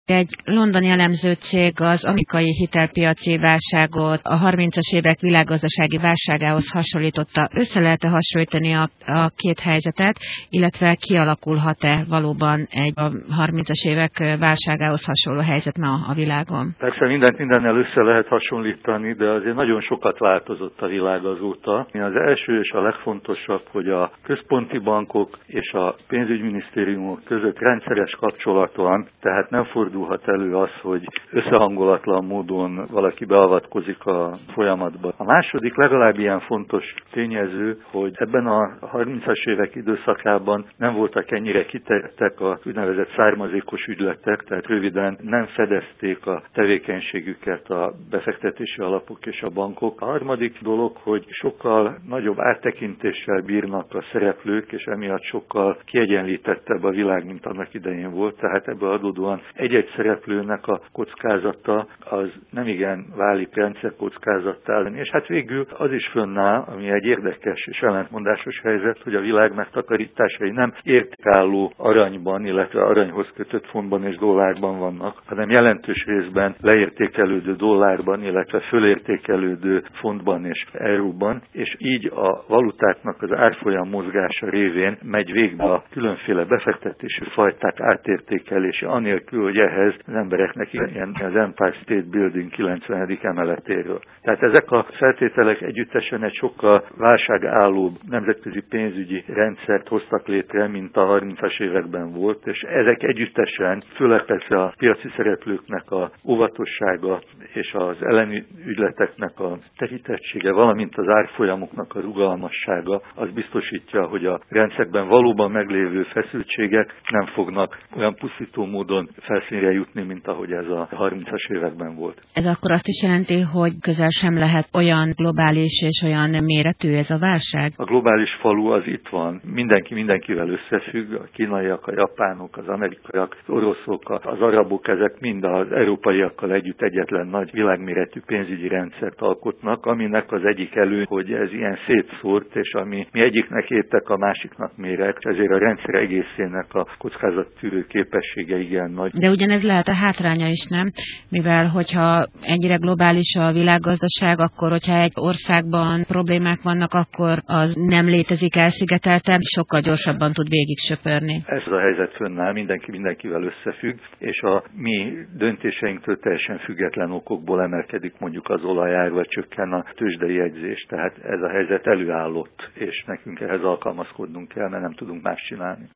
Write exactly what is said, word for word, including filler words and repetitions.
Egy londoni elemző cég az amerikai hitelpiaci válságot a harmincas évek világgazdasági válságához hasonlította. Össze lehet-e hasonlítani a, a két helyzetet, illetve kialakulhat-e valóban egy a harmincas évek válságához hasonló helyzet ma a világon? Persze mindent mindennel össze lehet hasonlítani, de azért nagyon sokat változott a világ azóta. Az első és a legfontosabb, hogy a központi bankok és a pénzügyminisztériumok között rendszeres kapcsolat van, tehát nem fordulhat elő az, hogy összehangolatlan módon valaki beavatkozik a folyamatba. A második legalább ilyen fontos tényező, hogy ebben a harmincas évek időszakában nem voltak ennyire kiterjedtek a úgynevezett származékos ügyletek, tehát röviden nem fedezték a tevékenységüket a befektetési alapok és a bankok. A harmadik dolog, hogy sokkal nagyobb áttekintéssel bírnak a szereplők, és emiatt sokkal kiegyenlítettebb a világ, mint annak idején volt, tehát ebből adódóan egy-egy szereplőnek a kockázata az nem igen válik rendszerkockázattá. És hát végül az is fönnáll, ami egy érdekes és ellentmondásos helyzet, hogy a világ megtakarításai nem értékálló aranyban, illetve aranyhoz kötött fontban és dollárban vannak, hanem jelentős részben leértékelődő dollárban, illetve fölértékelődő fontban és euróban, és így a valutáknak az árfolyam mozgása révén megy végbe a különféle befektetési fajták átértékelése, anélkül, hogy ehhez az embereknek ilyen az Empire State Building kilencvenedik emeletéről. Tehát ezek a feltételek együttesen egy sokkal válságállóbb nemzetközi pénzügyi rendszert hoztak létre, mint a harmincas években volt, és ezek együttesen, főleg persze a piaci szereplőknek a óvatossága és az ellenügyleteknek a tehitettsége, valamint az árfolyamoknak a rugalmassága, az biztosítja, hogy a rendszerben valóban meglévő feszültségek nem fognak olyan pusztító módon felszínre jutni, mint ahogy ez a harmincas években volt. Ez akkor azt is jelenti, hogy közel sem lehet olyan globális és olyan méretű ez a válság? A globális falu az itt van. Mindenki mindenkivel összefügg, a kínaiak, a japánok, az amerikaiak, az oroszok, az arabok, ezek mind az európaiakkal együtt egyetlen nagy világméretű pénzügyi rendszert alkotnak, aminek az egyik elő, hogy ez ilyen szétszórt, és ami mi egyiknek értek, a másiknak méreg, ezért a rendszer egészének a kockázattűrő képessége igen nagy. De ugyanez lehet a hátránya is, nem? Mivel, hogyha ennyire globális a világgazdaság, akkor, hogyha egy országban problémák vannak, akkor az nem létezik elszigetelten, sokkal gyorsabban tud végig söpörni. Ez a helyzet fönnáll, mindenki mindenkivel összefügg, és a mi döntéseinktől teljesen független okokból emelkedik mondjuk az olajár, vagy csökken a tőzsdei jegyzés. Tehát ez a helyzet előállott, és nekünk ehhez alkalmazkodnunk kell, mert nem tudunk más csinálni.